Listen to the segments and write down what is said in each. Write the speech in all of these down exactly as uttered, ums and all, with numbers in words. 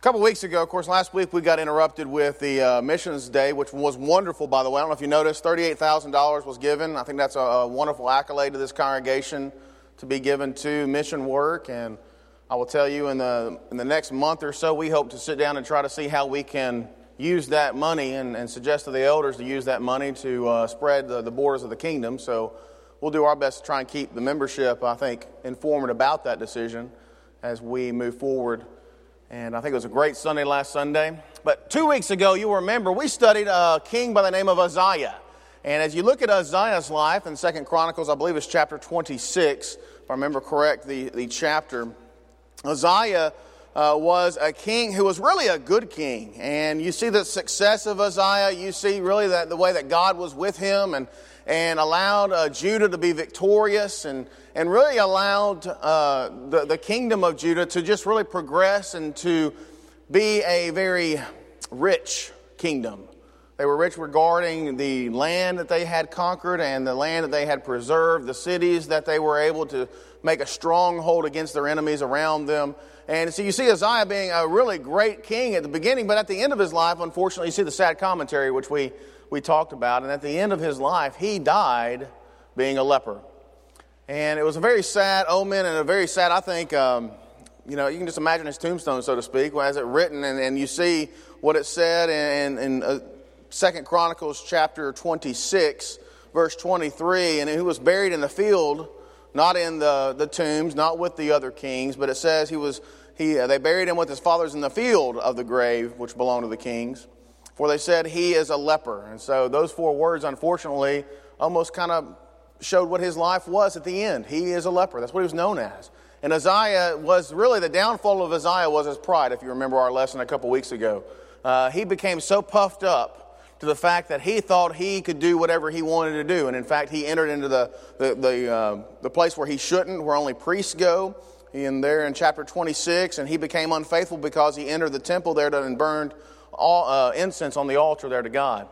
couple weeks ago, of course, last week we got interrupted with the uh, Missions Day, which was wonderful, by the way. I don't know if you noticed, thirty-eight thousand dollars was given. I think that's a, a wonderful accolade to this congregation to be given to mission work. And I will tell you, in the in the next month or so, we hope to sit down and try to see how we can use that money and, and suggest to the elders to use that money to uh, spread the, the borders of the kingdom. So we'll do our best to try and keep the membership, I think, informed about that decision as we move forward. And I think it was a great Sunday last Sunday. But two weeks ago, you'll remember, we studied a king by the name of Uzziah. And as you look at Uzziah's life in Second Chronicles, I believe it's chapter twenty-six, if I remember correct, the, the chapter, Uzziah uh, was a king who was really a good king. And you see the success of Uzziah. You see really that the way that God was with him and and allowed uh, Judah to be victorious and, and really allowed uh, the, the kingdom of Judah to just really progress and to be a very rich kingdom. They were rich regarding the land that they had conquered and the land that they had preserved, the cities that they were able to make a stronghold against their enemies around them. And so you see Uzziah being a really great king at the beginning, but at the end of his life, unfortunately, you see the sad commentary, which we we talked about, and at the end of his life, he died being a leper. And it was a very sad omen and a very sad, I think, um, you know, you can just imagine his tombstone, so to speak, as it written, and, and you see what it said in, in uh, Second Chronicles chapter twenty-six, verse twenty-three, and he was buried in the field, not in the, the tombs, not with the other kings, but it says he was he uh, they buried him with his fathers in the field of the grave, which belonged to the kings. For they said he is a leper. And so those four words, unfortunately, almost kind of showed what his life was at the end. He is a leper. That's what he was known as. And Uzziah was really, the downfall of Uzziah was his pride, if you remember our lesson a couple weeks ago. Uh, he became so puffed up to the fact that he thought he could do whatever he wanted to do. And in fact, he entered into the, the, the, uh, the place where he shouldn't, where only priests go. In there in chapter twenty-six, and he became unfaithful because he entered the temple there and burned all, uh, incense on the altar there to God.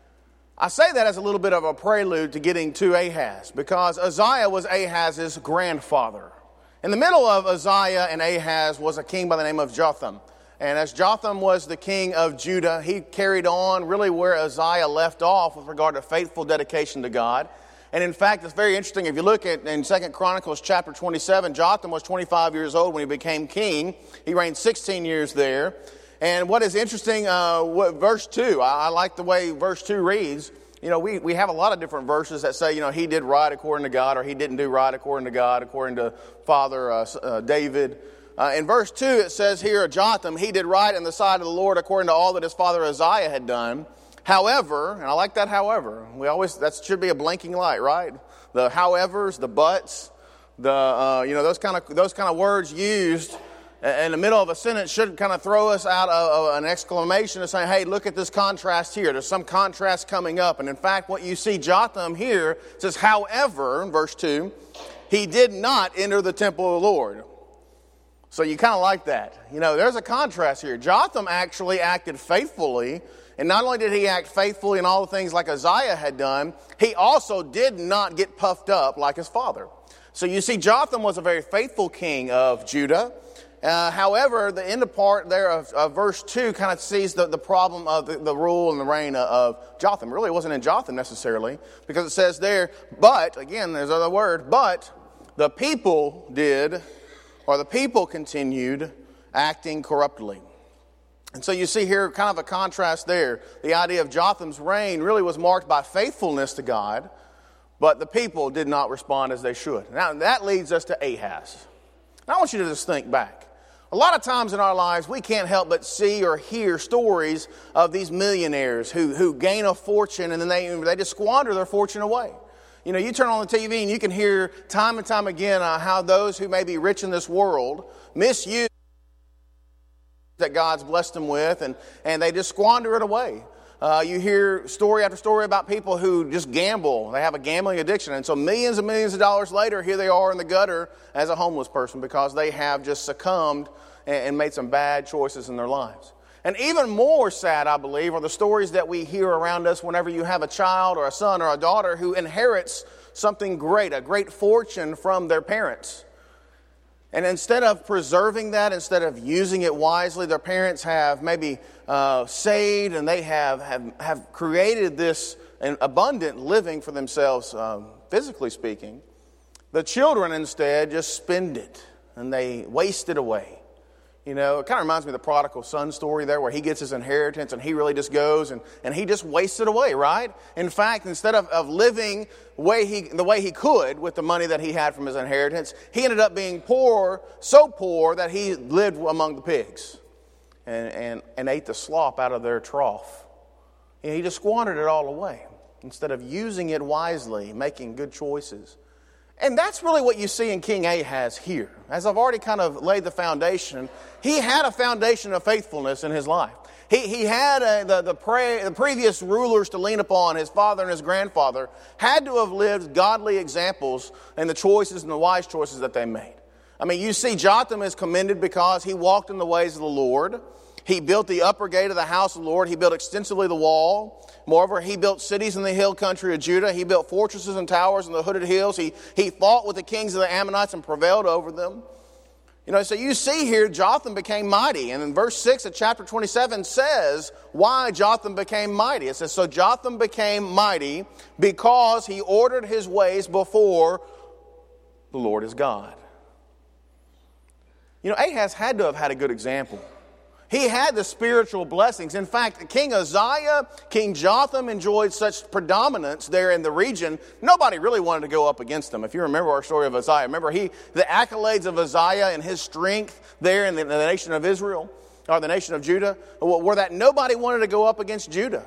I say that as a little bit of a prelude to getting to Ahaz, because Uzziah was Ahaz's grandfather. In the middle of Uzziah and Ahaz was a king by the name of Jotham. And as Jotham was the king of Judah, he carried on really where Uzziah left off with regard to faithful dedication to God. And in fact, it's very interesting. If you look at in Second Chronicles chapter twenty-seven, Jotham was twenty-five years old when he became king. He reigned sixteen years there. And what is interesting, uh, what, verse two, I, I like the way verse two reads. You know, we, we have a lot of different verses that say, you know, he did right according to God, or he didn't do right according to God, according to Father uh, uh, David. Uh, in verse two, it says here, Jotham, he did right in the sight of the Lord according to all that his father Uzziah had done. However, and I like that however, we always, that should be a blinking light, right? The howevers, the buts, the, uh, you know, those kind of, those kind of words used in the middle of a sentence should kind of throw us out of an exclamation of saying, hey, look at this contrast here. There's some contrast coming up. And in fact, what you see Jotham here says, however, in verse two, he did not enter the temple of the Lord. So you kind of like that. You know, there's a contrast here. Jotham actually acted faithfully. And not only did he act faithfully in all the things like Uzziah had done, he also did not get puffed up like his father. So you see, Jotham was a very faithful king of Judah. Uh, however, the end of part there of, of verse two kind of sees the, the problem of the, the rule and the reign of, of Jotham. Really, it wasn't in Jotham necessarily, because it says there, but, again, there's another word, but the people did, or the people continued acting corruptly. And so you see here kind of a contrast there. The idea of Jotham's reign really was marked by faithfulness to God, but the people did not respond as they should. Now that leads us to Ahaz. And I want you to just think back. A lot of times in our lives, we can't help but see or hear stories of these millionaires who, who gain a fortune and then they, they just squander their fortune away. You know, you turn on the T V and you can hear time and time again uh, how those who may be rich in this world misuse that God's blessed them with, and, and they just squander it away. Uh, you hear story after story about people who just gamble. They have a gambling addiction. And so millions and millions of dollars later, here they are in the gutter as a homeless person because they have just succumbed and, and made some bad choices in their lives. And even more sad, I believe, are the stories that we hear around us whenever you have a child or a son or a daughter who inherits something great, a great fortune from their parents. And instead of preserving that, instead of using it wisely, their parents have maybe uh, saved and they have, have, have created this abundant living for themselves, um, physically speaking. The children instead just spend it and they waste it away. You know, it kind of reminds me of the prodigal son story there where he gets his inheritance and he really just goes and, and he just wastes it away, right? In fact, instead of, of living way he, the way he could with the money that he had from his inheritance, he ended up being poor, so poor that he lived among the pigs and, and, and ate the slop out of their trough. And he just squandered it all away instead of using it wisely, making good choices. And that's really what you see in King Ahaz here. As I've already kind of laid the foundation, he had a foundation of faithfulness in his life. He, he had a, the, the, pre, the previous rulers to lean upon, his father and his grandfather, had to have lived godly examples in the choices and the wise choices that they made. I mean, you see Jotham is commended because he walked in the ways of the Lord. He built the upper gate of the house of the Lord. He built extensively the wall. Moreover, he built cities in the hill country of Judah. He built fortresses and towers in the hooded hills. He, he fought with the kings of the Ammonites and prevailed over them. You know, so you see here, Jotham became mighty. And in verse six of chapter twenty-seven says why Jotham became mighty. It says, so Jotham became mighty because he ordered his ways before the Lord his God. You know, Ahaz had to have had a good example. He had the spiritual blessings. In fact, King Uzziah, King Jotham enjoyed such predominance there in the region, nobody really wanted to go up against them. If you remember our story of Uzziah, remember he, the accolades of Uzziah and his strength there in the, in the nation of Israel, or the nation of Judah, were that nobody wanted to go up against Judah.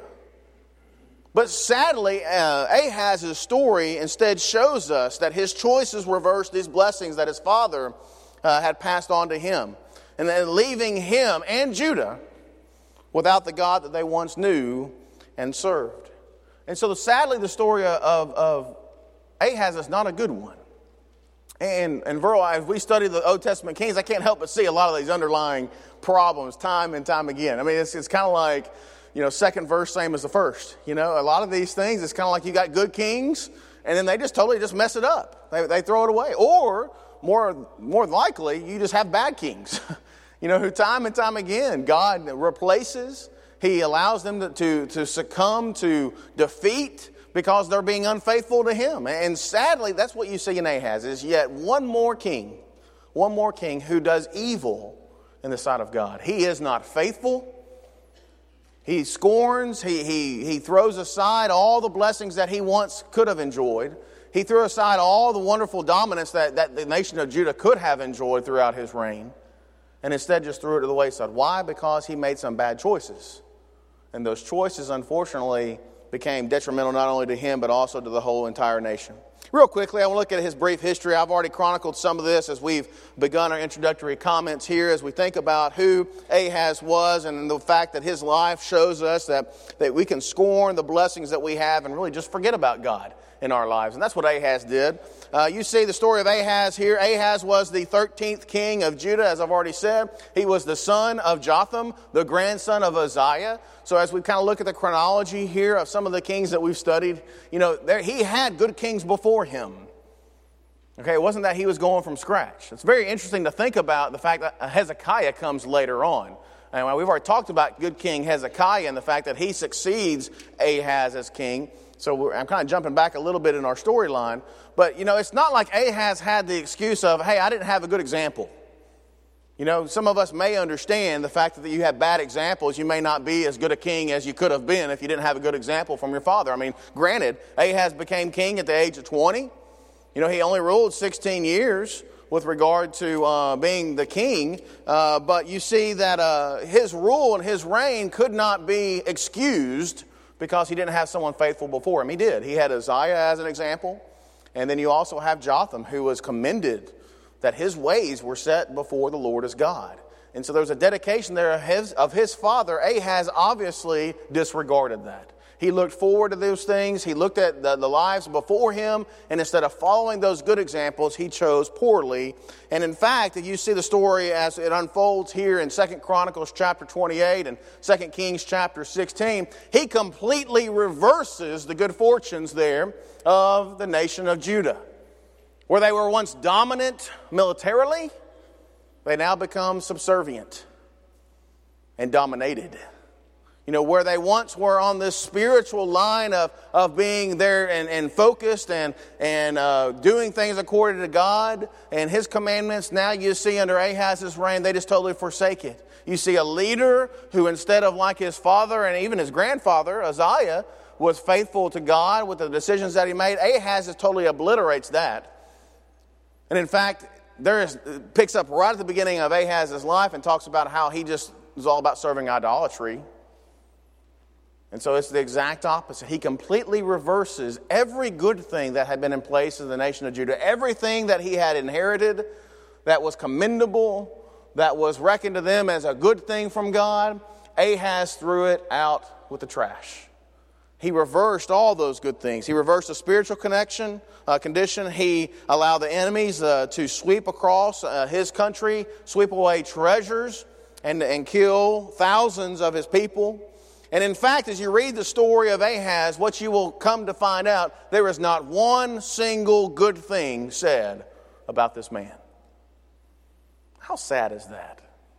But sadly, uh, Ahaz's story instead shows us that his choices reversed these blessings that his father uh, had passed on to him. And then leaving him and Judah without the God that they once knew and served. And so sadly, the story of, of Ahaz is not a good one. And, and Verl, as we study the Old Testament kings, I can't help but see a lot of these underlying problems time and time again. I mean, it's, it's kind of like, you know, second verse, same as the first. You know, a lot of these things, it's kind of like you got good kings, and then they just totally just mess it up. They, they throw it away. Or, more, more likely, you just have bad kings. You know, who time and time again, God replaces. He allows them to, to, to succumb to defeat because they're being unfaithful to Him. And sadly, that's what you see in Ahaz, is yet one more king, one more king who does evil in the sight of God. He is not faithful. He scorns, he, he, he throws aside all the blessings that he once could have enjoyed. He threw aside all the wonderful dominance that, that the nation of Judah could have enjoyed throughout his reign. And instead just threw it to the wayside. Why? Because he made some bad choices. And those choices, unfortunately, became detrimental not only to him, but also to the whole entire nation. Real quickly, I want to look at his brief history. I've already chronicled some of this as we've begun our introductory comments here, as we think about who Ahaz was and the fact that his life shows us that, that we can scorn the blessings that we have and really just forget about God in our lives. And that's what Ahaz did. Uh, you see the story of Ahaz here. Ahaz was the thirteenth king of Judah, as I've already said. He was the son of Jotham, the grandson of Uzziah. So as we kind of look at the chronology here of some of the kings that we've studied, you know, there, he had good kings before him. Okay, it wasn't that he was going from scratch. It's very interesting to think about the fact that Hezekiah comes later on. And we've already talked about good King Hezekiah and the fact that he succeeds Ahaz as king. So we're, I'm kind of jumping back a little bit in our storyline. But, you know, it's not like Ahaz had the excuse of, hey, I didn't have a good example. You know, some of us may understand the fact that you have bad examples. You may not be as good a king as you could have been if you didn't have a good example from your father. I mean, granted, Ahaz became king at the age of twenty. You know, he only ruled sixteen years with regard to uh, being the king. Uh, but you see that uh, his rule and his reign could not be excused because he didn't have someone faithful before him. He did. He had Uzziah as an example. And then you also have Jotham, who was commended that his ways were set before the Lord as God. And so there's a dedication there of his, of his father. Ahaz obviously disregarded that. He looked forward to those things. He looked at the, the lives before him. And instead of following those good examples, he chose poorly. And in fact, if you see the story as it unfolds here in Second Chronicles chapter twenty-eight and Second Kings chapter sixteen, he completely reverses the good fortunes there of the nation of Judah. Where they were once dominant militarily, they now become subservient and dominated. You know, where they once were on this spiritual line of, of being there and, and focused and, and uh, doing things according to God and His commandments, now you see under Ahaz's reign, they just totally forsake it. You see a leader who, instead of like his father and even his grandfather, Uzziah, was faithful to God with the decisions that he made, Ahaz just totally obliterates that. And in fact, there is picks up right at the beginning of Ahaz's life and talks about how he just was all about serving idolatry. And so it's the exact opposite. He completely reverses every good thing that had been in place in the nation of Judah. Everything that he had inherited that was commendable, that was reckoned to them as a good thing from God, Ahaz threw it out with the trash. He reversed all those good things. He reversed the spiritual connection, uh, condition. He allowed the enemies uh, to sweep across uh, his country, sweep away treasures, and, and kill thousands of his people. And in fact, as you read the story of Ahaz, what you will come to find out, there is not one single good thing said about this man. How sad is that?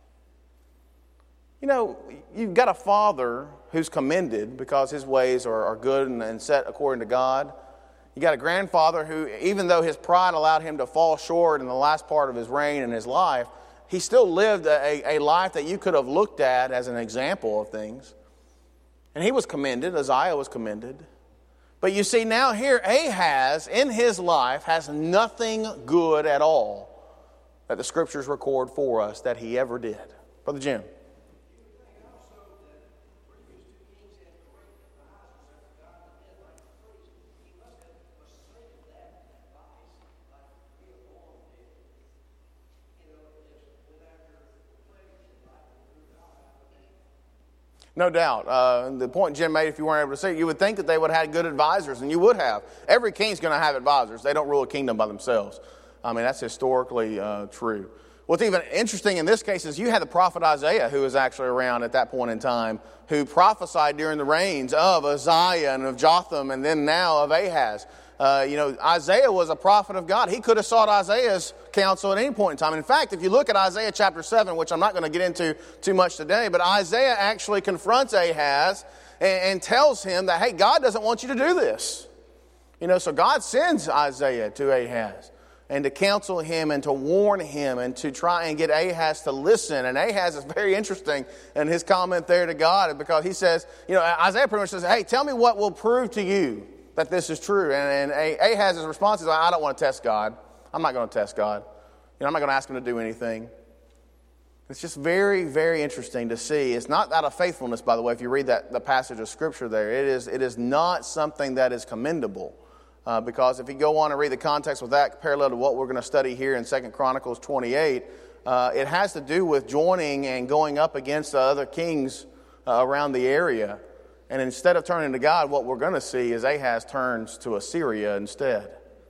You know, you've got a father who's commended because his ways are, are good and, and set according to God. You got a grandfather who, even though his pride allowed him to fall short in the last part of his reign and his life, he still lived a, a life that you could have looked at as an example of things. And he was commended, Uzziah was commended. But you see now here, Ahaz in his life has nothing good at all that the Scriptures record for us that he ever did. Brother Jim. No doubt. Uh, the point Jim made, if you weren't able to see it, you would think that they would have had good advisors, and you would have. Every king's going to have advisors. They don't rule a kingdom by themselves. I mean, that's historically uh, true. What's even interesting in this case is you had the prophet Isaiah, who was actually around at that point in time, who prophesied during the reigns of Uzziah and of Jotham, and then now of Ahaz. Uh, you know, Isaiah was a prophet of God. He could have sought Isaiah's counsel at any point in time. In fact, if you look at Isaiah chapter seven, which I'm not going to get into too much today, but Isaiah actually confronts Ahaz and, and tells him that, hey, God doesn't want you to do this. You know, so God sends Isaiah to Ahaz and to counsel him and to warn him and to try and get Ahaz to listen. And Ahaz is very interesting in his comment there to God, because he says, you know, Isaiah pretty much says, hey, tell me what will prove to you that this is true. And, and Ahaz's response is, I don't want to test God. I'm not going to test God. You know, I'm not going to ask him to do anything. It's just very, very interesting to see. It's not out of faithfulness, by the way, if you read that the passage of Scripture there. It is, it is not something that is commendable. Uh, because if you go on and read the context with that, parallel to what we're going to study here in Second Chronicles twenty-eight, uh, it has to do with joining and going up against the other kings uh, around the area. And instead of turning to God, what we're going to see is Ahaz turns to Assyria instead.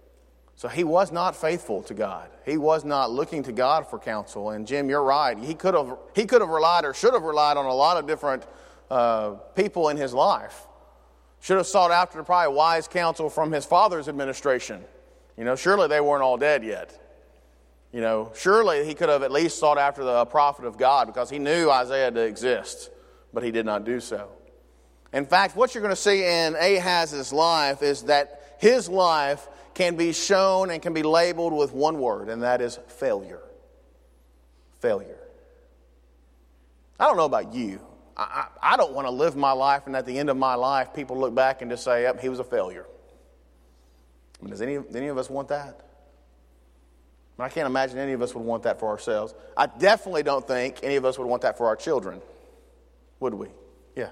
So he was not faithful to God. He was not looking to God for counsel. And Jim, you're right. He could have he could have relied or should have relied on a lot of different uh, people in his life. Should have sought after probably wise counsel from his father's administration. You know, surely they weren't all dead yet. You know, surely he could have at least sought after the prophet of God, because he knew Isaiah to exist, but he did not do so. In fact, what you're going to see in Ahaz's life is that his life can be shown and can be labeled with one word, and that is failure. Failure. I don't know about you. I, I, I don't want to live my life, and at the end of my life, people look back and just say, yep, he was a failure. I mean, does any, any of us want that? I, mean, I can't imagine any of us would want that for ourselves. I definitely don't think any of us would want that for our children. Would we? Yeah.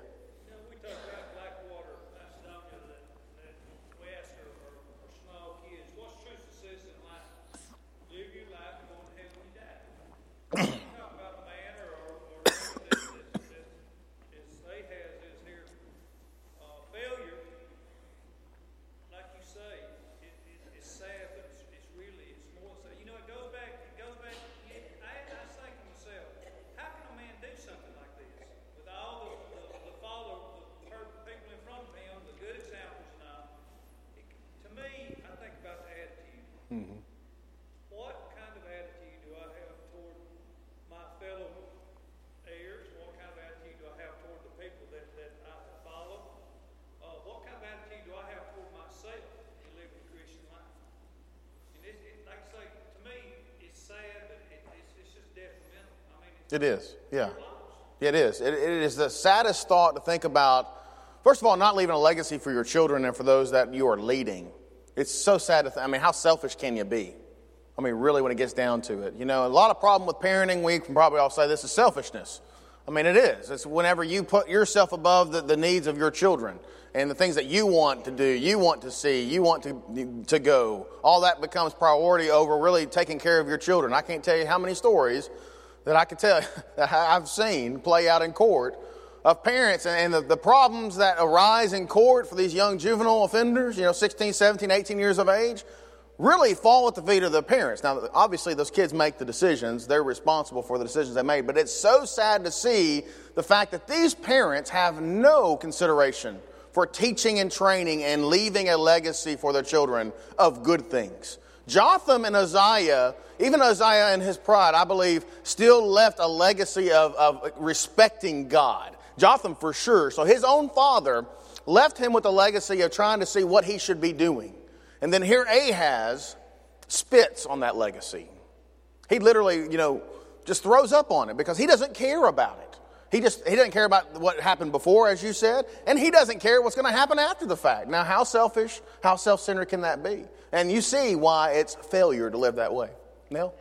It is, yeah. It is. It, it is the saddest thought to think about. First of all, not leaving a legacy for your children and for those that you are leading. It's so sad to think. I mean, how selfish can you be? I mean, really, when it gets down to it. You know, a lot of problem with parenting, we can probably all say this is selfishness. I mean, it is. It's whenever you put yourself above the, the needs of your children and the things that you want to do, you want to see, you want to, to go. All that becomes priority over really taking care of your children. I can't tell you how many stories that I can tell you that I've seen play out in court of parents and the, the problems that arise in court for these young juvenile offenders, you know, sixteen, seventeen, eighteen years of age, really fall at the feet of the parents. Now, obviously, those kids make the decisions. They're responsible for the decisions they made. But it's so sad to see the fact that these parents have no consideration for teaching and training and leaving a legacy for their children of good things. Jotham and Uzziah, even Uzziah in his pride, I believe, still left a legacy of, of respecting God. Jotham for sure. So his own father left him with a legacy of trying to see what he should be doing. And then here Ahaz spits on that legacy. He literally, you know, just throws up on it because he doesn't care about it. He just he doesn't care about what happened before, as you said, and he doesn't care what's going to happen after the fact. Now, how selfish, how self-centered can that be? And you see why it's failure to live that way. Nell?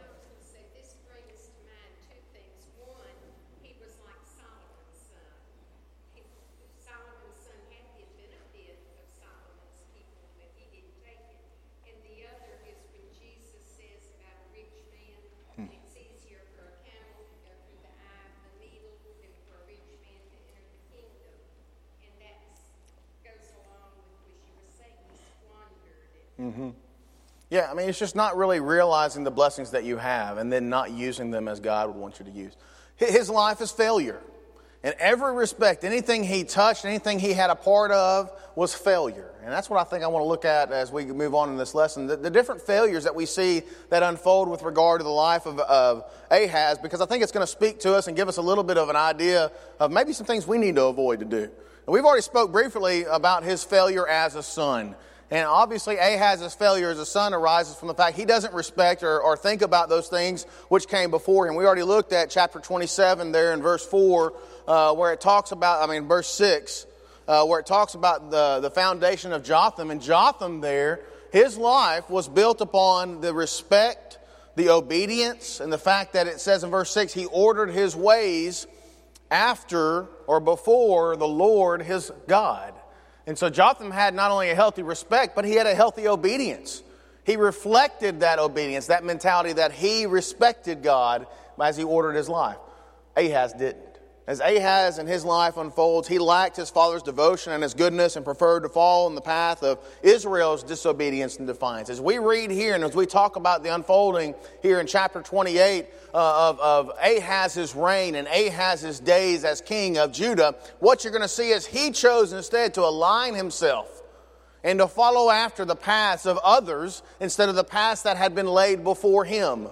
Mm-hmm. Yeah, I mean, it's just not really realizing the blessings that you have and then not using them as God would want you to use. His life is failure. In every respect, anything he touched, anything he had a part of was failure. And that's what I think I want to look at as we move on in this lesson. The, the different failures that we see that unfold with regard to the life of, of Ahaz, because I think it's going to speak to us and give us a little bit of an idea of maybe some things we need to avoid to do. And we've already spoke briefly about his failure as a son. And obviously Ahaz's failure as a son arises from the fact he doesn't respect or, or think about those things which came before him. We already looked at chapter twenty-seven there in verse four, uh, where it talks about, I mean, verse six, uh, where it talks about the, the foundation of Jotham. And Jotham there, his life was built upon the respect, the obedience, and the fact that it says in verse six, he ordered his ways after or before the Lord his God. And so Jotham had not only a healthy respect, but he had a healthy obedience. He reflected that obedience, that mentality that he respected God as he ordered his life. Ahaz didn't. As Ahaz and his life unfolds, he lacked his father's devotion and his goodness and preferred to fall in the path of Israel's disobedience and defiance. As we read here and as we talk about the unfolding here in chapter twenty-eight uh, of, of Ahaz's reign and Ahaz's days as king of Judah, what you're going to see is he chose instead to align himself and to follow after the paths of others instead of the paths that had been laid before him.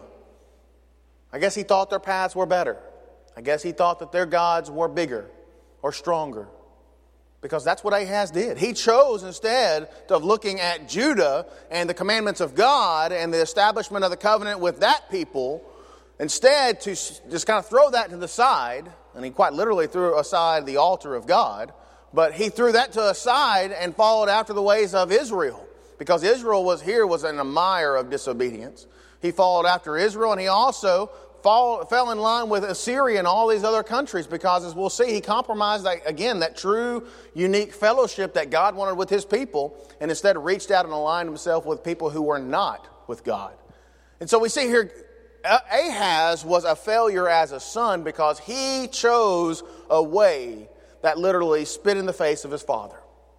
I guess he thought their paths were better. I guess he thought that their gods were bigger or stronger, because that's what Ahaz did. He chose, instead of looking at Judah and the commandments of God and the establishment of the covenant with that people, instead to just kind of throw that to the side, and he quite literally threw aside the altar of God, but he threw that to a side and followed after the ways of Israel, because Israel was here was in a mire of disobedience. He followed after Israel, and he also Fall, fell in line with Assyria and all these other countries, because, as we'll see, he compromised, that, again, that true, unique fellowship that God wanted with his people, and instead reached out and aligned himself with people who were not with God. And so we see here, Ahaz was a failure as a son because he chose a way that literally spit in the face of his father.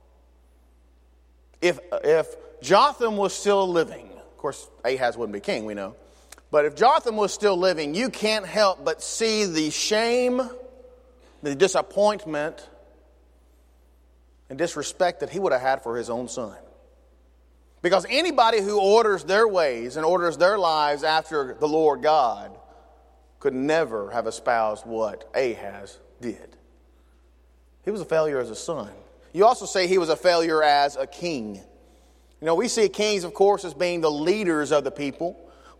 If, if Jotham was still living, of course, Ahaz wouldn't be king, we know. But if Jotham was still living, you can't help but see the shame, the disappointment, and disrespect that he would have had for his own son. Because anybody who orders their ways and orders their lives after the Lord God could never have espoused what Ahaz did. He was a failure as a son. You also say he was a failure as a king. You know, we see kings, of course, as being the leaders of the people.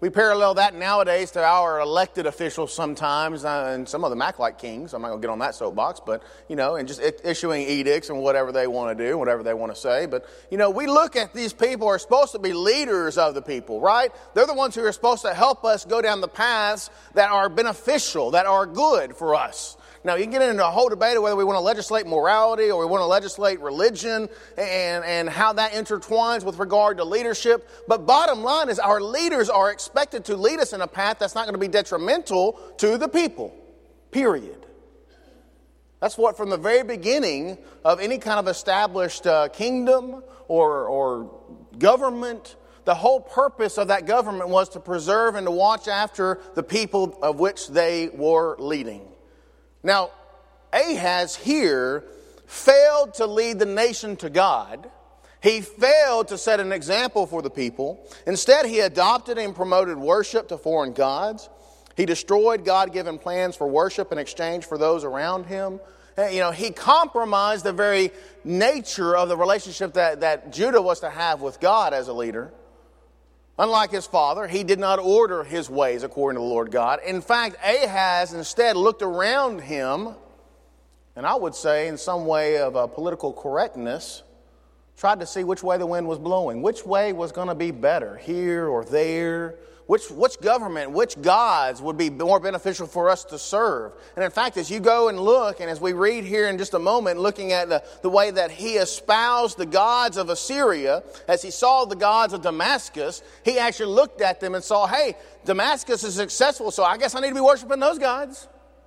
We parallel that nowadays to our elected officials sometimes, uh, and some of them act like kings. I'm not going to get on that soapbox, but, you know, and just issuing edicts and whatever they want to do, whatever they want to say. But, you know, we look at these people who are supposed to be leaders of the people, right? They're the ones who are supposed to help us go down the paths that are beneficial, that are good for us. Now, you can get into a whole debate of whether we want to legislate morality or we want to legislate religion and, and how that intertwines with regard to leadership. But bottom line is our leaders are expected to lead us in a path that's not going to be detrimental to the people, period. That's what from the very beginning of any kind of established uh, kingdom or, or government, the whole purpose of that government was to preserve and to watch after the people of which they were leading. Now, Ahaz here failed to lead the nation to God. He failed to set an example for the people. Instead, he adopted and promoted worship to foreign gods. He destroyed God-given plans for worship in exchange for those around him. You know, he compromised the very nature of the relationship that, that Judah was to have with God as a leader. Unlike his father, he did not order his ways according to the Lord God. In fact, Ahaz instead looked around him, and I would say in some way of a political correctness, tried to see which way the wind was blowing, which way was going to be better, here or there, which, which government, which gods would be more beneficial for us to serve. And in fact, as you go and look, and as we read here in just a moment, looking at the, the way that he espoused the gods of Assyria, as he saw the gods of Damascus, he actually looked at them and saw, hey, Damascus is successful, so I guess I need to be worshiping those gods.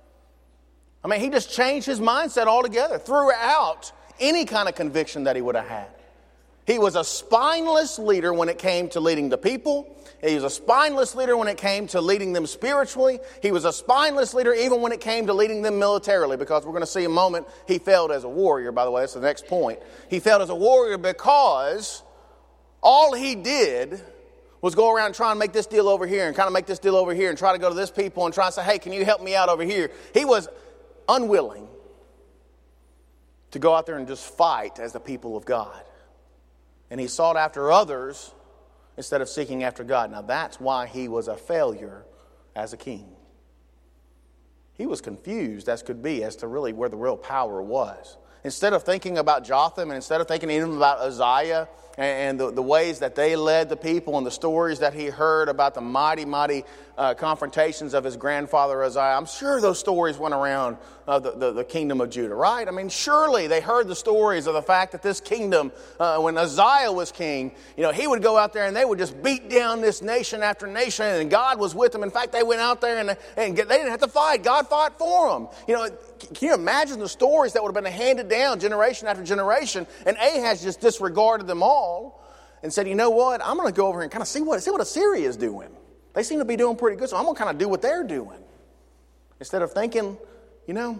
I mean, he just changed his mindset altogether, threw out any kind of conviction that he would have had. He was a spineless leader when it came to leading the people. He was a spineless leader when it came to leading them spiritually. He was a spineless leader even when it came to leading them militarily, because we're going to see in a moment he failed as a warrior, by the way. That's the next point. He failed as a warrior because all he did was go around and try and make this deal over here and kind of make this deal over here and try to go to this people and try and say, hey, can you help me out over here? He was unwilling to go out there and just fight as the people of God. And he sought after others instead of seeking after God. Now that's why he was a failure as a king. He was confused as could be as to really where the real power was. Instead of thinking about Jotham and instead of thinking even about Uzziah and the, the ways that they led the people and the stories that he heard about the mighty, mighty uh, confrontations of his grandfather Uzziah, I'm sure those stories went around uh, the, the, the kingdom of Judah, right? I mean, surely they heard the stories of the fact that this kingdom, uh, when Uzziah was king, you know, he would go out there and they would just beat down this nation after nation, and God was with them. In fact, they went out there and, and get, they didn't have to fight. God fought for them. You know, can you imagine the stories that would have been handed down generation after generation? And Ahaz just disregarded them all and said, you know what, I'm going to go over here and kind of see what, see what Assyria is doing. They seem to be doing pretty good, so I'm going to kind of do what they're doing. Instead of thinking, you know,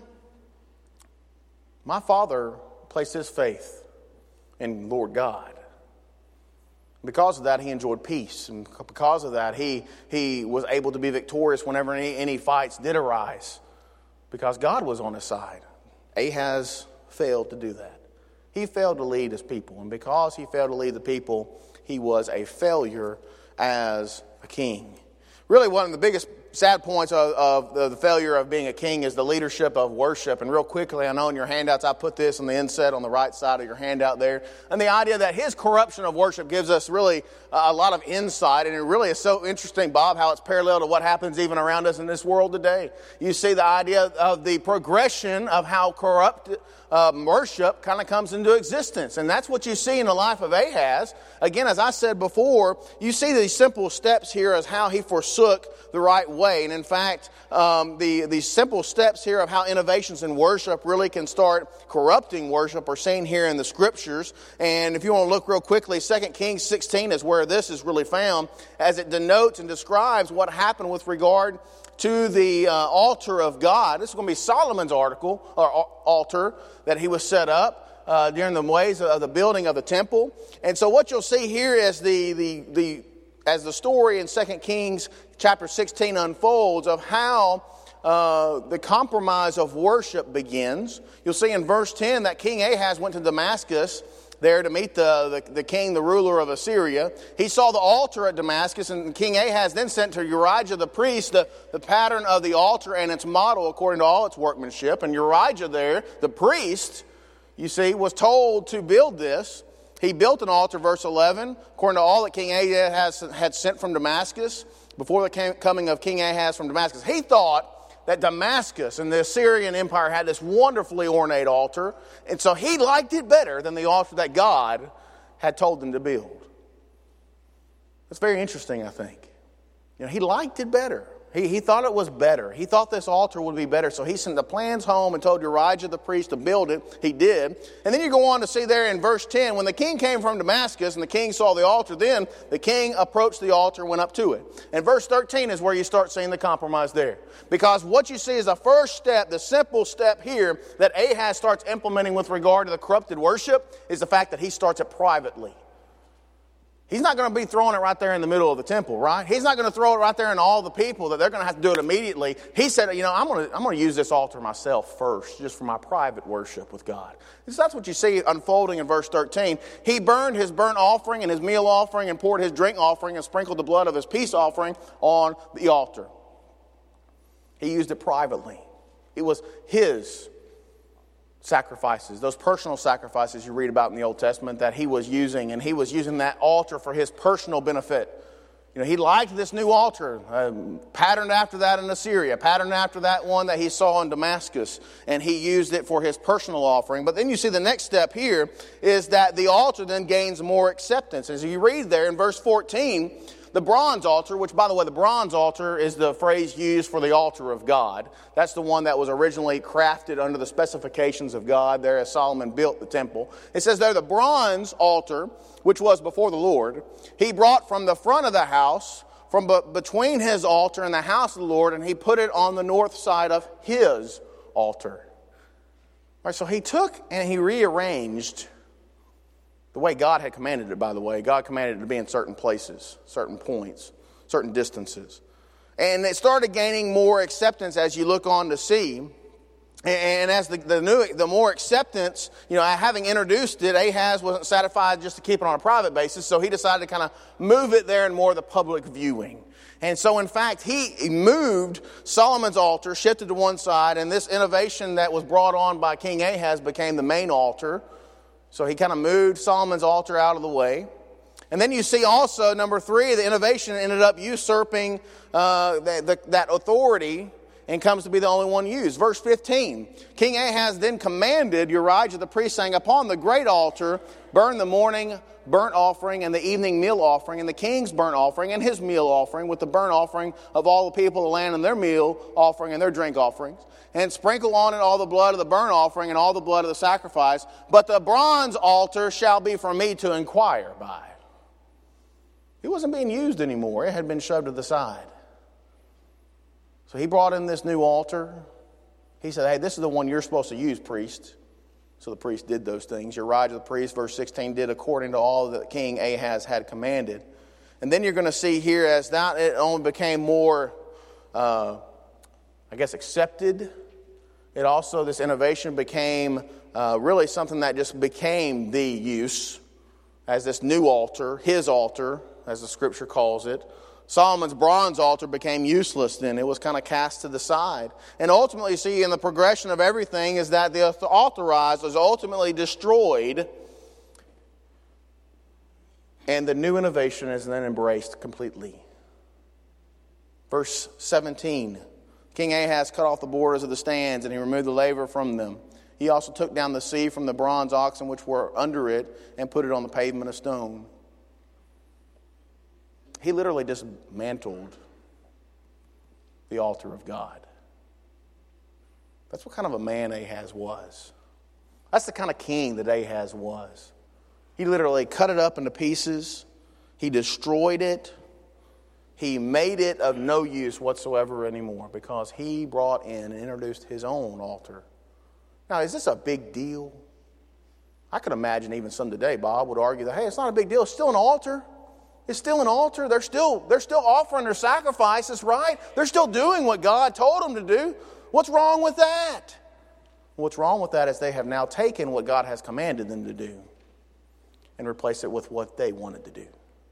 my father placed his faith in Lord God. Because of that, he enjoyed peace. And because of that, he, he was able to be victorious whenever any, any fights did arise. Because God was on his side. Ahaz failed to do that. He failed to lead his people. And because he failed to lead the people, he was a failure as a king. Really, one of the biggest sad points of, of the, the failure of being a king is the leadership of worship. And real quickly, I know in your handouts, I put this on the inset on the right side of your handout there. And the idea that his corruption of worship gives us really a lot of insight. And it really is so interesting, Bob, how it's parallel to what happens even around us in this world today. You see the idea of the progression of how corrupt uh, worship kind of comes into existence. And that's what you see in the life of Ahaz. Again, as I said before, you see these simple steps here as how he forsook the right way. And in fact, um, the, the simple steps here of how innovations in worship really can start corrupting worship are seen here in the Scriptures. And if you want to look real quickly, Second Kings sixteen is where this is really found, as it denotes and describes what happened with regard to the uh, altar of God. This is going to be Solomon's article or altar that he was set up uh, during the ways of the building of the temple. And so what you'll see here is the the the as the story in Second Kings chapter sixteen unfolds of how uh, the compromise of worship begins. You'll see in verse ten that King Ahaz went to Damascus. there to meet the, the, the king, the ruler of Assyria. He saw the altar at Damascus, and King Ahaz then sent to Urijah the priest the, the pattern of the altar and its model according to all its workmanship. And Urijah there, the priest, you see, was told to build this. He built an altar, verse eleven, according to all that King Ahaz had sent from Damascus, before the coming of King Ahaz from Damascus. He thought that Damascus and the Assyrian Empire had this wonderfully ornate altar, and so he liked it better than the altar that God had told them to build. That's very interesting, I think. You know, he liked it better. He, he thought it was better. He thought this altar would be better, so he sent the plans home and told Urijah the priest to build it. He did. And then you go on to see there in verse ten, when the king came from Damascus and the king saw the altar, then the king approached the altar and went up to it. And verse thirteen is where you start seeing the compromise there. Because what you see is the first step, the simple step here that Ahaz starts implementing with regard to the corrupted worship is the fact that he starts it privately. He's not going to be throwing it right there in the middle of the temple, right? He's not going to throw it right there in all the people that they're going to have to do it immediately. He said, you know, I'm going to I'm going to use this altar myself first, just for my private worship with God. So that's what you see unfolding in verse thirteen. He burned his burnt offering and his meal offering and poured his drink offering and sprinkled the blood of his peace offering on the altar. He used it privately. It was his sacrifices, those personal sacrifices you read about in the Old Testament that he was using, and he was using that altar for his personal benefit. You know, he liked this new altar, uh, patterned after that in Assyria, patterned after that one that he saw in Damascus, and he used it for his personal offering. But then you see the next step here is that the altar then gains more acceptance. As you read there in verse fourteen, the bronze altar, which, by the way, the bronze altar is the phrase used for the altar of God. That's the one that was originally crafted under the specifications of God there as Solomon built the temple. It says there, the bronze altar, which was before the Lord, he brought from the front of the house, from be- between his altar and the house of the Lord, and he put it on the north side of his altar. All right, so he took and he rearranged the way God had commanded it, by the way. God commanded it to be in certain places, certain points, certain distances. And it started gaining more acceptance as you look on to see. And as the, the new, the more acceptance, you know, having introduced it, Ahaz wasn't satisfied just to keep it on a private basis, so he decided to kind of move it there in more of the public viewing. And so, in fact, he moved Solomon's altar, shifted to one side, and this innovation that was brought on by King Ahaz became the main altar. So he kind of moved Solomon's altar out of the way. And then you see also, number three, the innovation ended up usurping uh, the, the, that authority and comes to be the only one used. Verse fifteen, King Ahaz then commanded Urijah the priest, saying, upon the great altar, burn the morning burnt offering and the evening meal offering, and the king's burnt offering and his meal offering, with the burnt offering of all the people of the land and their meal offering and their drink offerings. And sprinkle on it all the blood of the burnt offering and all the blood of the sacrifice. But the bronze altar shall be for me to inquire by. It wasn't being used anymore. It had been shoved to the side. So he brought in this new altar. He said, hey, this is the one you're supposed to use, priest. So the priest did those things. Urijah the priest, verse sixteen, did according to all that King Ahaz had commanded. And then you're going to see here, as that it only became more, uh, I guess, accepted, it also, this innovation became uh, really something that just became the use as this new altar, his altar, as the scripture calls it. Solomon's bronze altar became useless then. It was kind of cast to the side. And ultimately, you see, in the progression of everything is that the authorized was ultimately destroyed, and the new innovation is then embraced completely. Verse seventeen, King Ahaz cut off the borders of the stands, and he removed the laver from them. He also took down the sea from the bronze oxen which were under it and put it on the pavement of stone. He literally dismantled the altar of God. That's what kind of a man Ahaz was. That's the kind of king that Ahaz was. He literally cut it up into pieces. He destroyed it. He made it of no use whatsoever anymore because he brought in and introduced his own altar. Now, is this a big deal? I could imagine even some today, Bob, would argue that, hey, it's not a big deal. It's still an altar. It's still an altar. They're still, they're still offering their sacrifices, right? They're still doing what God told them to do. What's wrong with that? What's wrong with that is they have now taken what God has commanded them to do. and replace it with what they wanted to do.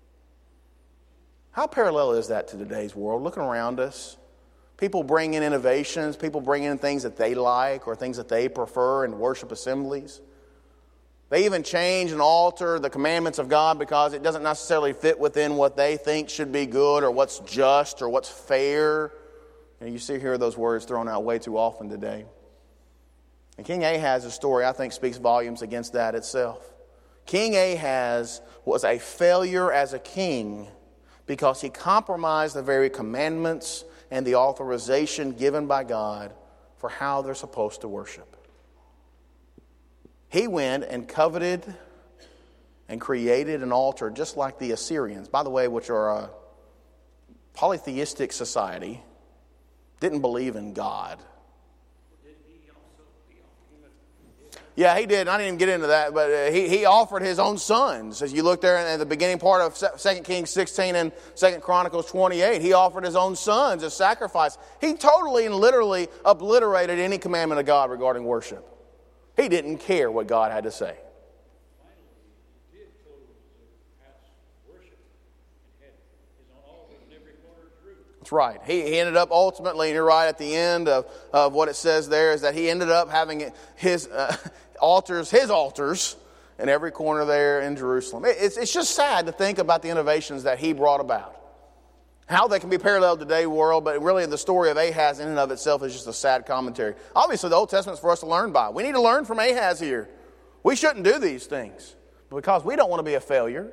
How parallel is that to today's world? Looking around us, people bring in innovations, people bring in things that they like or things that they prefer in worship assemblies. They even change and alter the commandments of God because it doesn't necessarily fit within what they think should be good or what's just or what's fair. You know, you see here those words thrown out way too often today. And King Ahaz's story, I think, speaks volumes against that itself. King Ahaz was a failure as a king because he compromised the very commandments and the authorization given by God for how they're supposed to worship. He went and coveted and created an altar just like the Assyrians, by the way, which are a polytheistic society, didn't believe in God. Yeah, he did. I didn't even get into that, but uh, he, he offered his own sons. As you look there in the beginning part of Second Kings sixteen and Second Chronicles twenty-eight, he offered his own sons as sacrifice. He totally and literally obliterated any commandment of God regarding worship. He didn't care what God had to say. That's right. He, he ended up ultimately, and you're right at the end of, of what it says there, is that he ended up having his uh, altars, his altars, in every corner there in Jerusalem. It's, it's just sad to think about the innovations that he brought about. How they can be paralleled to today's world, but really the story of Ahaz in and of itself is just a sad commentary. Obviously, the Old Testament is for us to learn by. We need to learn from Ahaz here. We shouldn't do these things because we don't want to be a failure.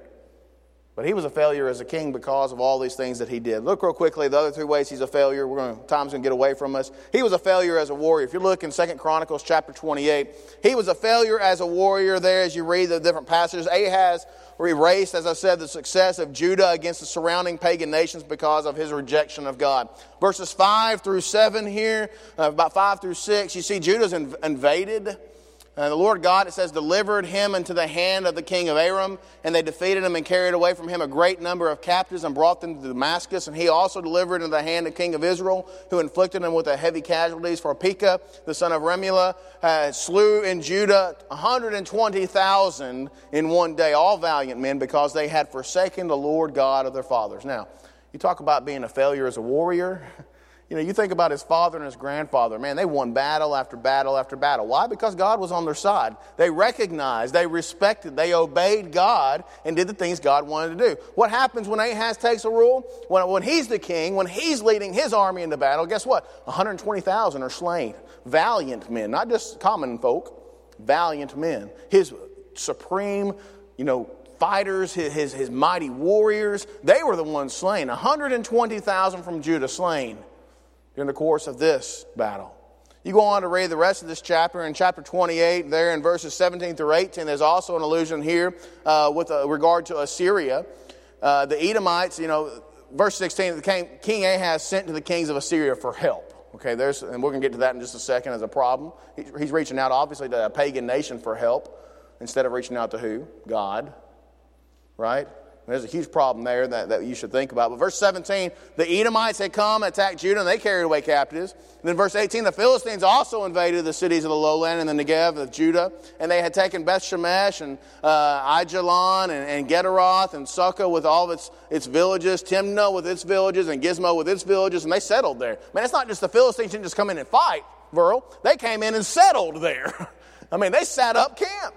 But he was a failure as a king because of all these things that he did. Look real quickly, the other three ways he's a failure. We're going to, time's going to get away from us. He was a failure as a warrior. If you look in Second Chronicles chapter twenty-eight, he was a failure as a warrior there as you read the different passages. Ahaz erased, as I said, the success of Judah against the surrounding pagan nations because of his rejection of God. Verses five through seven here, uh, about five through six, you see Judah's inv- invaded. And the Lord God, it says, delivered him into the hand of the king of Aram, and they defeated him and carried away from him a great number of captives and brought them to Damascus. And he also delivered into the hand of the king of Israel, who inflicted him with a heavy casualties. For Pekah, the son of Remulah, uh, slew in Judah one hundred twenty thousand in one day, all valiant men, because they had forsaken the Lord God of their fathers. Now, you talk about being a failure as a warrior. You know, you think about his father and his grandfather. Man, they won battle after battle after battle. Why? Because God was on their side. They recognized, they respected, they obeyed God and did the things God wanted to do. What happens when Ahaz takes a rule? When, when he's the king, when he's leading his army into battle, guess what? one hundred twenty thousand are slain. Valiant men, not just common folk, valiant men. His supreme, you know, fighters, his, his, his mighty warriors, they were the ones slain. one hundred twenty thousand from Judah slain during the course of this battle. You go on to read the rest of this chapter. In chapter twenty-eight, there in verses seventeen through eighteen, there's also an allusion here uh, with uh, regard to Assyria. Uh, the Edomites, you know, verse sixteen, the king, King Ahaz sent to the kings of Assyria for help. Okay, there's, and we're going to get to that in just a second as a problem. He, he's reaching out, obviously, to a pagan nation for help instead of reaching out to who? God, right? There's a huge problem there that, that you should think about. But verse seventeen, the Edomites had come, attacked Judah, and they carried away captives. And then verse eighteen, the Philistines also invaded the cities of the lowland and the Negev of Judah. And they had taken Beth Shemesh and uh, Aijalon and, and Gederoth and Sukkah with all of its, its villages, Timnah with its villages, and Gizmo with its villages, and they settled there. Man, it's not just the Philistines didn't just come in and fight, Verl. They came in and settled there. I mean, they sat up camp.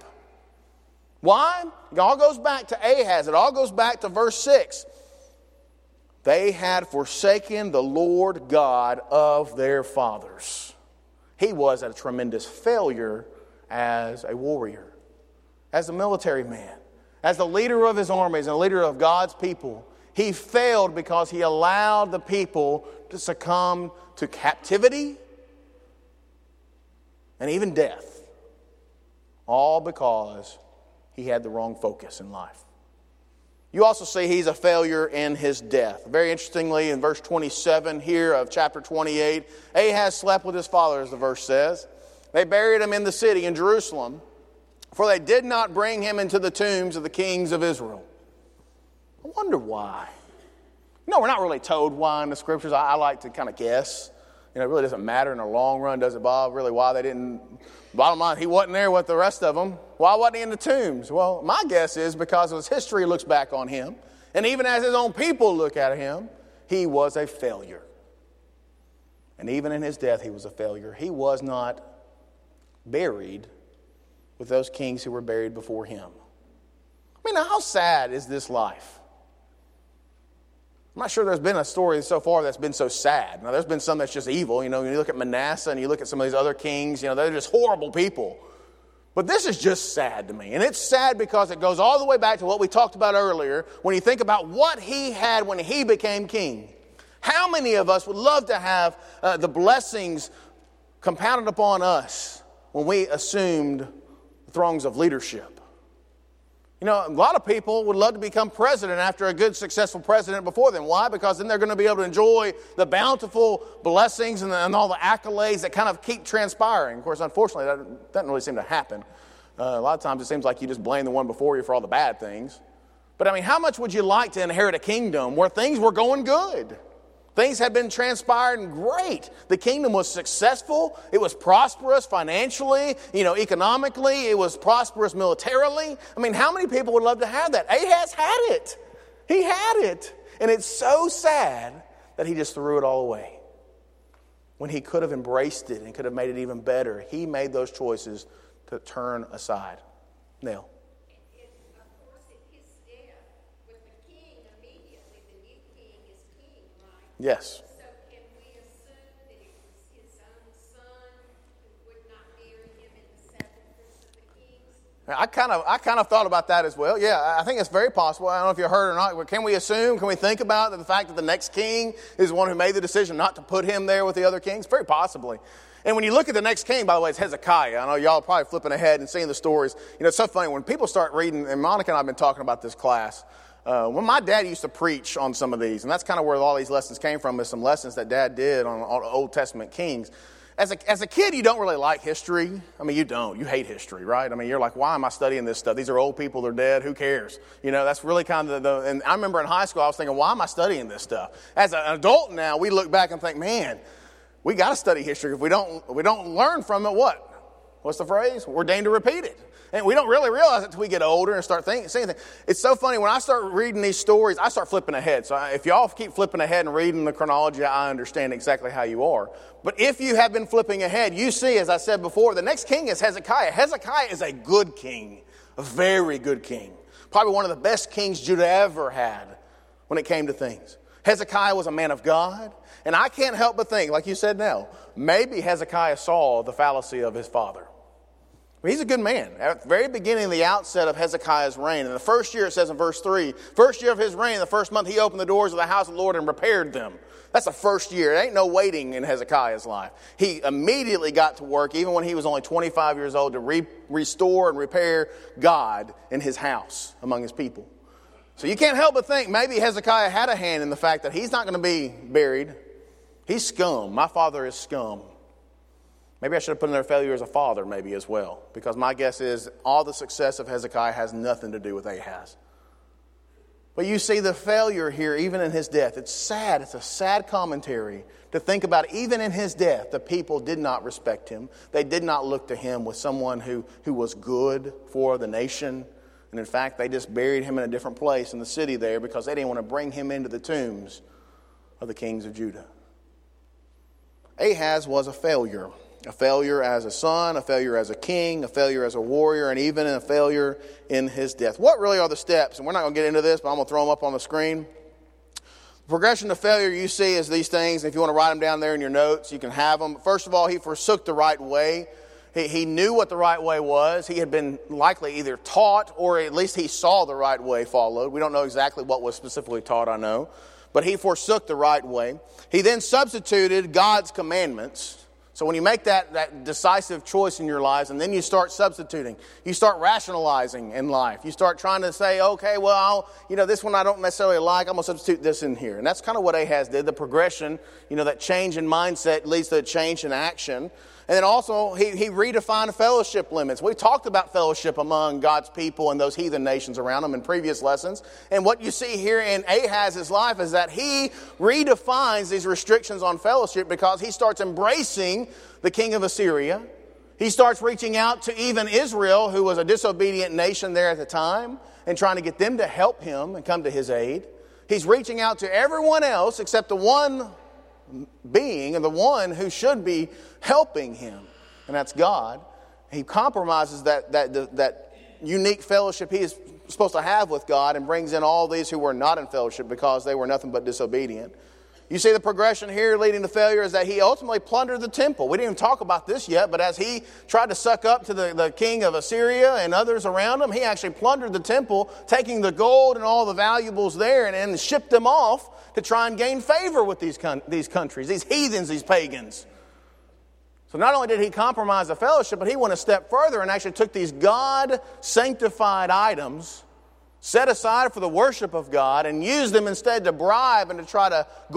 Why? It all goes back to Ahaz. It all goes back to verse six. They had forsaken the Lord God of their fathers. He was a tremendous failure as a warrior, as a military man, as the leader of his armies and leader of God's people. He failed because he allowed the people to succumb to captivity and even death. All because he had the wrong focus in life. You also see he's a failure in his death. Very interestingly, in verse twenty-seven here of chapter twenty-eight, Ahaz slept with his father, as the verse says. They buried him in the city in Jerusalem, for they did not bring him into the tombs of the kings of Israel. I wonder why. No, we're not really told why in the scriptures. I, I like to kind of guess. You know, it really doesn't matter in the long run, does it, Bob? Really, why they didn't... Bottom line, he wasn't there with the rest of them. Why wasn't he in the tombs? Well, my guess is because his history looks back on him. And even as his own people look at him, he was a failure. And even in his death, he was a failure. He was not buried with those kings who were buried before him. I mean, how sad is this life? I'm not sure there's been a story so far that's been so sad. Now, there's been some that's just evil. You know, when you look at Manasseh and you look at some of these other kings, you know, they're just horrible people. But this is just sad to me. And it's sad because it goes all the way back to what we talked about earlier when you think about what he had when he became king. How many of us would love to have uh, the blessings compounded upon us when we assumed the thrones of leadership? You know, a lot of people would love to become president after a good, successful president before them. Why? Because then they're going to be able to enjoy the bountiful blessings and, the, and all the accolades that kind of keep transpiring. Of course, unfortunately, that doesn't really seem to happen. Uh, a lot of times it seems like you just blame the one before you for all the bad things. But, I mean, how much would you like to inherit a kingdom where things were going good? Things had been transpiring great. The kingdom was successful. It was prosperous financially, you know, economically. It was prosperous militarily. I mean, how many people would love to have that? Ahaz had it. He had it. And it's so sad that he just threw it all away. When he could have embraced it and could have made it even better, he made those choices to turn aside. Now, yes. So can we assume that it was his own son who would not marry him in the sepulchres of the kings? I kind of I kind of thought about that as well. Yeah, I think it's very possible. I don't know if you heard or not, but can we assume, can we think about the fact that the next king is the one who made the decision not to put him there with the other kings? Very possibly. And when you look at the next king, by the way, it's Hezekiah. I know y'all are probably flipping ahead and seeing the stories. You know, it's so funny. When people start reading, and Monica and I have been talking about this class, Uh, when my dad used to preach on some of these, and that's kind of where all these lessons came from, is some lessons that Dad did on, on Old Testament kings. As a, as a kid, you don't really like history. I mean, you don't. You hate history, right? I mean, you're like, why am I studying this stuff? These are old people. They're dead. Who cares? You know, that's really kind of the, the and I remember in high school, I was thinking, why am I studying this stuff? As an adult now, we look back and think, man, we got to study history. If we don't, if we don't learn from it, what? What's the phrase? We're doomed to repeat it. And we don't really realize it until we get older and start thinking, seeing things. It's so funny. When I start reading these stories, I start flipping ahead. So if y'all keep flipping ahead and reading the chronology, I understand exactly how you are. But if you have been flipping ahead, you see, as I said before, the next king is Hezekiah. Hezekiah is a good king, a very good king. Probably one of the best kings Judah ever had when it came to things. Hezekiah was a man of God. And I can't help but think, like you said now, maybe Hezekiah saw the fallacy of his father. He's a good man. At the very beginning, the outset of Hezekiah's reign, in the first year, it says in verse three, first year of his reign, the first month, he opened the doors of the house of the Lord and repaired them. That's the first year. There ain't no waiting in Hezekiah's life. He immediately got to work, even when he was only twenty-five years old, to re- restore and repair God in his house among his people. So you can't help but think maybe Hezekiah had a hand in the fact that he's not going to be buried. He's scum. My father is scum. Maybe I should have put in there failure as a father maybe as well. Because my guess is all the success of Hezekiah has nothing to do with Ahaz. But you see the failure here even in his death. It's sad. It's a sad commentary to think about even in his death, the people did not respect him. They did not look to him with someone who, who was good for the nation. And in fact, they just buried him in a different place in the city there because they didn't want to bring him into the tombs of the kings of Judah. Ahaz was a failure. A failure as a son, a failure as a king, a failure as a warrior, and even a failure in his death. What really are the steps? And we're not going to get into this, but I'm going to throw them up on the screen. The progression to failure you see is these things. If you want to write them down there in your notes, you can have them. First of all, he forsook the right way. He, he knew what the right way was. He had been likely either taught or at least he saw the right way followed. We don't know exactly what was specifically taught, I know. But he forsook the right way. He then substituted God's commandments. So when you make that, that decisive choice in your lives and then you start substituting, you start rationalizing in life. You start trying to say, okay, well, I'll, you know, this one I don't necessarily like. I'm going to substitute this in here. And that's kind of what Ahaz did. The progression, you know, that change in mindset leads to a change in action. And then also, he, he redefined fellowship limits. We talked about fellowship among God's people and those heathen nations around him in previous lessons. And what you see here in Ahaz's life is that he redefines these restrictions on fellowship because he starts embracing the king of Assyria. He starts reaching out to even Israel, who was a disobedient nation there at the time, and trying to get them to help him and come to his aid. He's reaching out to everyone else except the one being and the one who should be helping him, and that's God. He compromises that, that, that unique fellowship he is supposed to have with God and brings in all these who were not in fellowship because they were nothing but disobedient. You see the progression here leading to failure is that he ultimately plundered the temple. We didn't even talk about this yet, but as he tried to suck up to the, the king of Assyria and others around him, he actually plundered the temple, taking the gold and all the valuables there and, and shipped them off to try and gain favor with these, these countries, these heathens, these pagans. So not only did he compromise the fellowship, but he went a step further and actually took these God-sanctified items set aside for the worship of God and used them instead to bribe and to try to